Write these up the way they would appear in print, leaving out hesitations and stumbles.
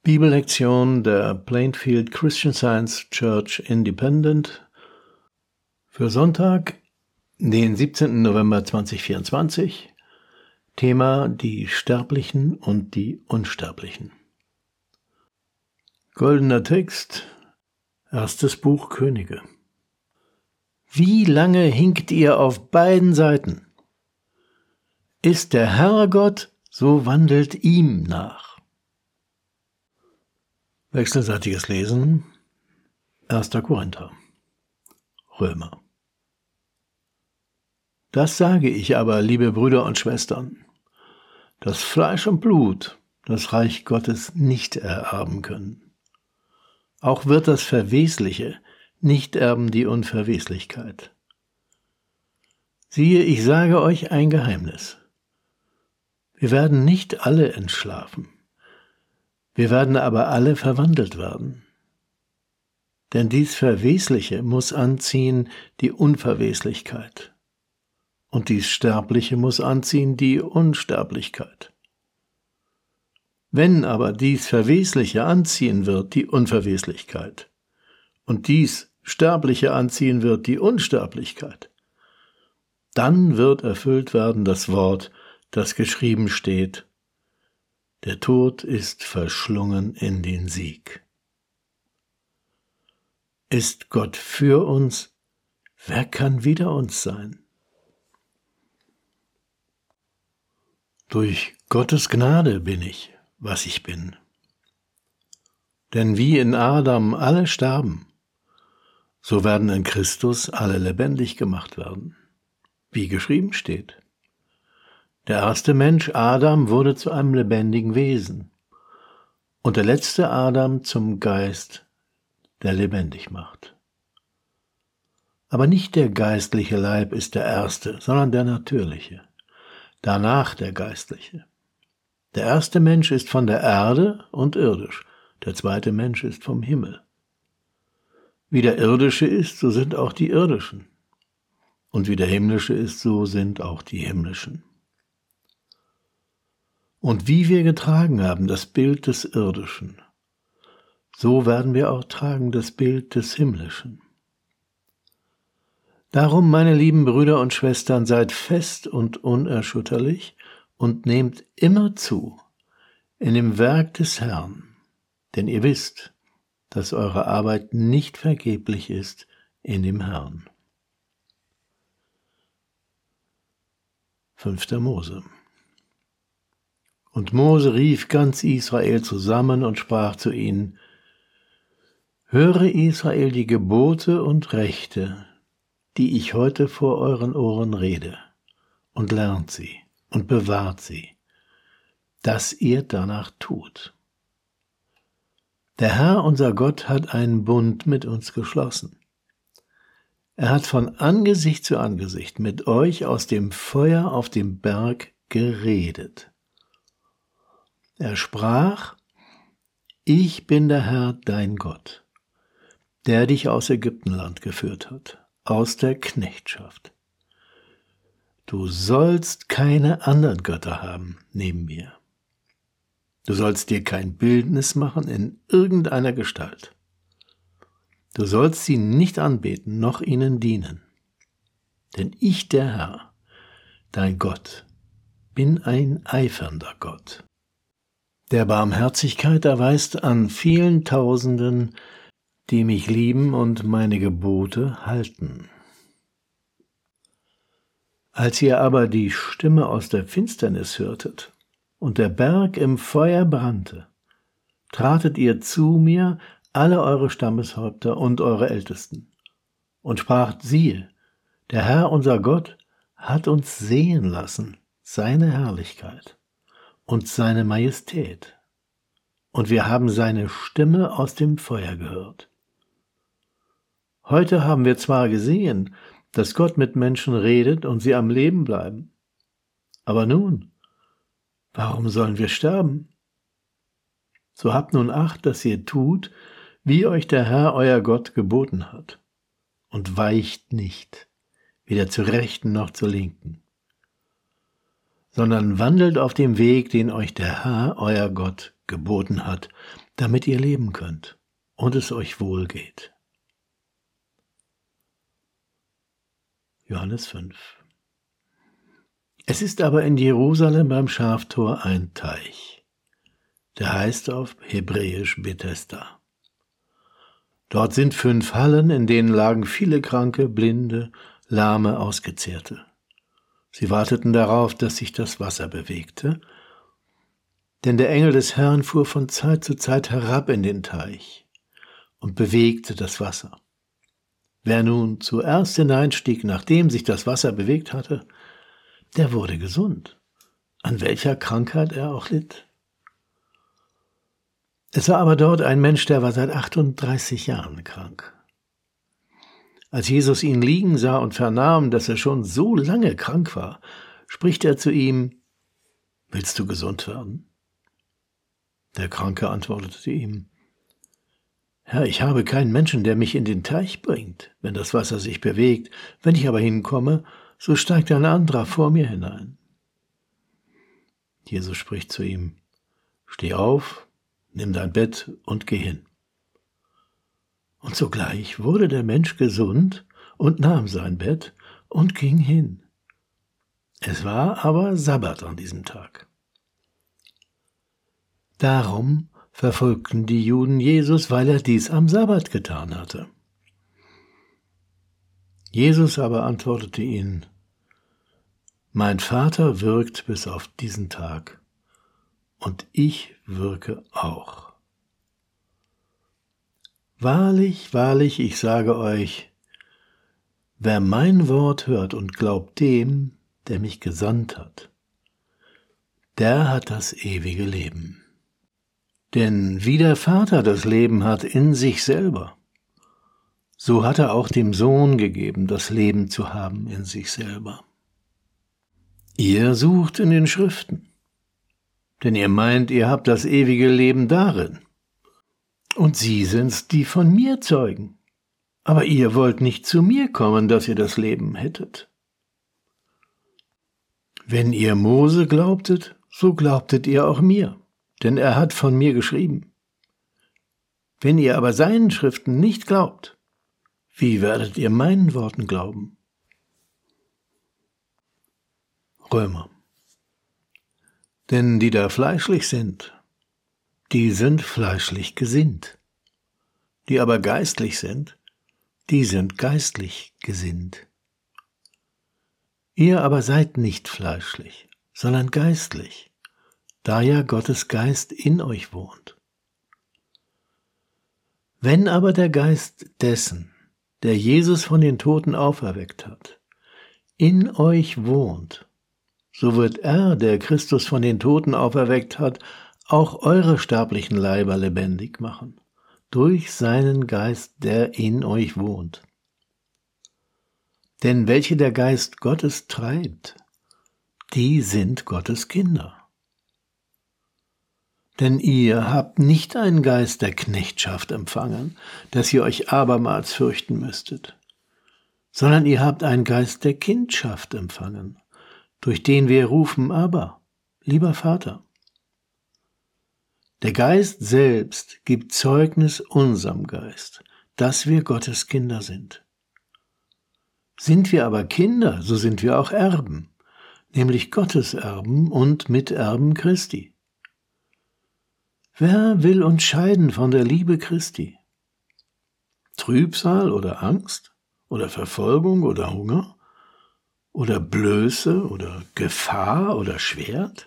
Bibellektion der Plainfield Christian Science Church Independent für Sonntag, den 17. November 2024. Thema: die Sterblichen und die Unsterblichen. Goldener Text, 1. Buch Könige. Wie lange hinkt ihr auf beiden Seiten? Ist der Herr Gott, so wandelt ihm nach. Wechselseitiges Lesen, 1. Korinther, Römer. Das sage ich aber, liebe Brüder und Schwestern, dass Fleisch und Blut das Reich Gottes nicht ererben können. Auch wird das Verwesliche nicht erben die Unverweslichkeit. Siehe, ich sage euch ein Geheimnis. Wir werden nicht alle entschlafen. Wir werden aber alle verwandelt werden. Denn dies Verwesliche muss anziehen die Unverweslichkeit, und dies Sterbliche muss anziehen die Unsterblichkeit. Wenn aber dies Verwesliche anziehen wird die Unverweslichkeit, und dies Sterbliche anziehen wird die Unsterblichkeit, dann wird erfüllt werden das Wort, das geschrieben steht: Der Tod ist verschlungen in den Sieg. Ist Gott für uns, wer kann wider uns sein? Durch Gottes Gnade bin ich, was ich bin. Denn wie in Adam alle sterben, so werden in Christus alle lebendig gemacht werden, wie geschrieben steht. Der erste Mensch, Adam, wurde zu einem lebendigen Wesen und der letzte Adam zum Geist, der lebendig macht. Aber nicht der geistliche Leib ist der erste, sondern der natürliche, danach der geistliche. Der erste Mensch ist von der Erde und irdisch, der zweite Mensch ist vom Himmel. Wie der irdische ist, so sind auch die irdischen, und wie der himmlische ist, so sind auch die himmlischen. Und wie wir getragen haben das Bild des Irdischen, so werden wir auch tragen das Bild des Himmlischen. Darum, meine lieben Brüder und Schwestern, seid fest und unerschütterlich und nehmt immer zu in dem Werk des Herrn, denn ihr wisst, dass eure Arbeit nicht vergeblich ist in dem Herrn. 5. Mose. Und Mose rief ganz Israel zusammen und sprach zu ihnen: Höre Israel die Gebote und Rechte, die ich heute vor euren Ohren rede, und lernt sie und bewahrt sie, dass ihr danach tut. Der Herr, unser Gott, hat einen Bund mit uns geschlossen. Er hat von Angesicht zu Angesicht mit euch aus dem Feuer auf dem Berg geredet. Er sprach: Ich bin der Herr, dein Gott, der dich aus Ägyptenland geführt hat, aus der Knechtschaft. Du sollst keine anderen Götter haben neben mir. Du sollst dir kein Bildnis machen in irgendeiner Gestalt. Du sollst sie nicht anbeten, noch ihnen dienen. Denn ich, der Herr, dein Gott, bin ein eifernder Gott, der Barmherzigkeit erweist an vielen Tausenden, die mich lieben und meine Gebote halten. Als ihr aber die Stimme aus der Finsternis hörtet und der Berg im Feuer brannte, tratet ihr zu mir, alle eure Stammeshäupter und eure Ältesten, und spracht: Siehe, der Herr unser Gott hat uns sehen lassen seine Herrlichkeit und seine Majestät, und wir haben seine Stimme aus dem Feuer gehört. Heute haben wir zwar gesehen, dass Gott mit Menschen redet und sie am Leben bleiben, aber nun, warum sollen wir sterben? So habt nun Acht, dass ihr tut, wie euch der Herr euer Gott geboten hat, und weicht nicht, weder zur Rechten noch zur Linken, sondern wandelt auf dem Weg, den euch der Herr, euer Gott, geboten hat, damit ihr leben könnt und es euch wohl geht. Johannes 5. Es ist aber in Jerusalem beim Schaftor ein Teich, der heißt auf Hebräisch Bethesda. Dort sind 5 Hallen, in denen lagen viele Kranke, Blinde, Lahme, Ausgezehrte. Sie warteten darauf, dass sich das Wasser bewegte, denn der Engel des Herrn fuhr von Zeit zu Zeit herab in den Teich und bewegte das Wasser. Wer nun zuerst hineinstieg, nachdem sich das Wasser bewegt hatte, der wurde gesund, an welcher Krankheit er auch litt. Es war aber dort ein Mensch, der war seit 38 Jahren krank. Als Jesus ihn liegen sah und vernahm, dass er schon so lange krank war, spricht er zu ihm: Willst du gesund werden? Der Kranke antwortete ihm: Herr, ich habe keinen Menschen, der mich in den Teich bringt, wenn das Wasser sich bewegt. Wenn ich aber hinkomme, so steigt ein anderer vor mir hinein. Jesus spricht zu ihm: Steh auf, nimm dein Bett und geh hin. Und sogleich wurde der Mensch gesund und nahm sein Bett und ging hin. Es war aber Sabbat an diesem Tag. Darum verfolgten die Juden Jesus, weil er dies am Sabbat getan hatte. Jesus aber antwortete ihnen: Mein Vater wirkt bis auf diesen Tag, und ich wirke auch. Wahrlich, wahrlich, ich sage euch, wer mein Wort hört und glaubt dem, der mich gesandt hat, der hat das ewige Leben. Denn wie der Vater das Leben hat in sich selber, so hat er auch dem Sohn gegeben, das Leben zu haben in sich selber. Ihr sucht in den Schriften, denn ihr meint, ihr habt das ewige Leben darin. Und sie sind's, die von mir zeugen. Aber ihr wollt nicht zu mir kommen, dass ihr das Leben hättet. Wenn ihr Mose glaubtet, so glaubtet ihr auch mir, denn er hat von mir geschrieben. Wenn ihr aber seinen Schriften nicht glaubt, wie werdet ihr meinen Worten glauben? Römer. Denn die da fleischlich sind, die sind fleischlich gesinnt. Die aber geistlich sind, die sind geistlich gesinnt. Ihr aber seid nicht fleischlich, sondern geistlich, da ja Gottes Geist in euch wohnt. Wenn aber der Geist dessen, der Jesus von den Toten auferweckt hat, in euch wohnt, so wird er, der Christus von den Toten auferweckt hat, auch eure sterblichen Leiber lebendig machen, durch seinen Geist, der in euch wohnt. Denn welche der Geist Gottes treibt, die sind Gottes Kinder. Denn ihr habt nicht einen Geist der Knechtschaft empfangen, dass ihr euch abermals fürchten müsstet, sondern ihr habt einen Geist der Kindschaft empfangen, durch den wir rufen: Abba, lieber Vater. Der Geist selbst gibt Zeugnis unserem Geist, dass wir Gottes Kinder sind. Sind wir aber Kinder, so sind wir auch Erben, nämlich Gottes Erben und Miterben Christi. Wer will uns scheiden von der Liebe Christi? Trübsal oder Angst oder Verfolgung oder Hunger oder Blöße oder Gefahr oder Schwert?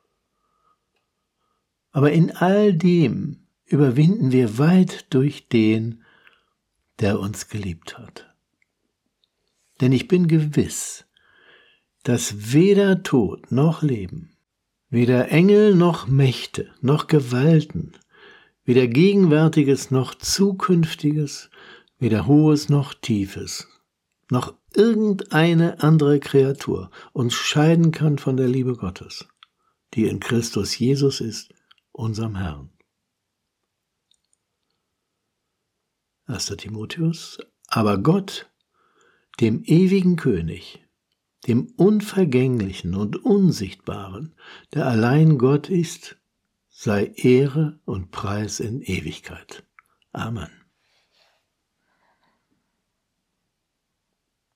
Aber in all dem überwinden wir weit durch den, der uns geliebt hat. Denn ich bin gewiss, dass weder Tod noch Leben, weder Engel noch Mächte noch Gewalten, weder Gegenwärtiges noch Zukünftiges, weder Hohes noch Tiefes, noch irgendeine andere Kreatur uns scheiden kann von der Liebe Gottes, die in Christus Jesus ist, unserem Herrn. 1. Timotheus. Aber Gott, dem ewigen König, dem Unvergänglichen und Unsichtbaren, der allein Gott ist, sei Ehre und Preis in Ewigkeit. Amen.